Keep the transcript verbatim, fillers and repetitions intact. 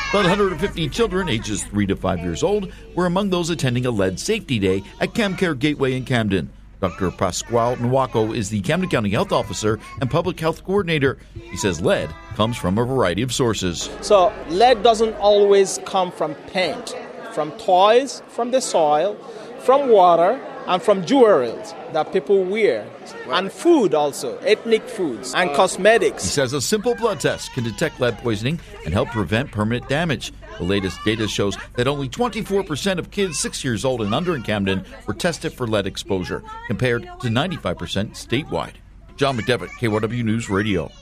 About one hundred fifty children ages three to five years old were among those attending a lead safety day at CamCare Gateway in Camden. Doctor Pasquale Nwako is the Camden County Health Officer and Public Health Coordinator. He says lead comes from a variety of sources. So lead doesn't always come from paint, from toys, from the soil, from water, and from jewelries that people wear, and food also, ethnic foods, and cosmetics. He says a simple blood test can detect lead poisoning and help prevent permanent damage. The latest data shows that only twenty-four percent of kids six years old and under in Camden were tested for lead exposure, compared to ninety-five percent statewide. John McDevitt, K Y W News Radio.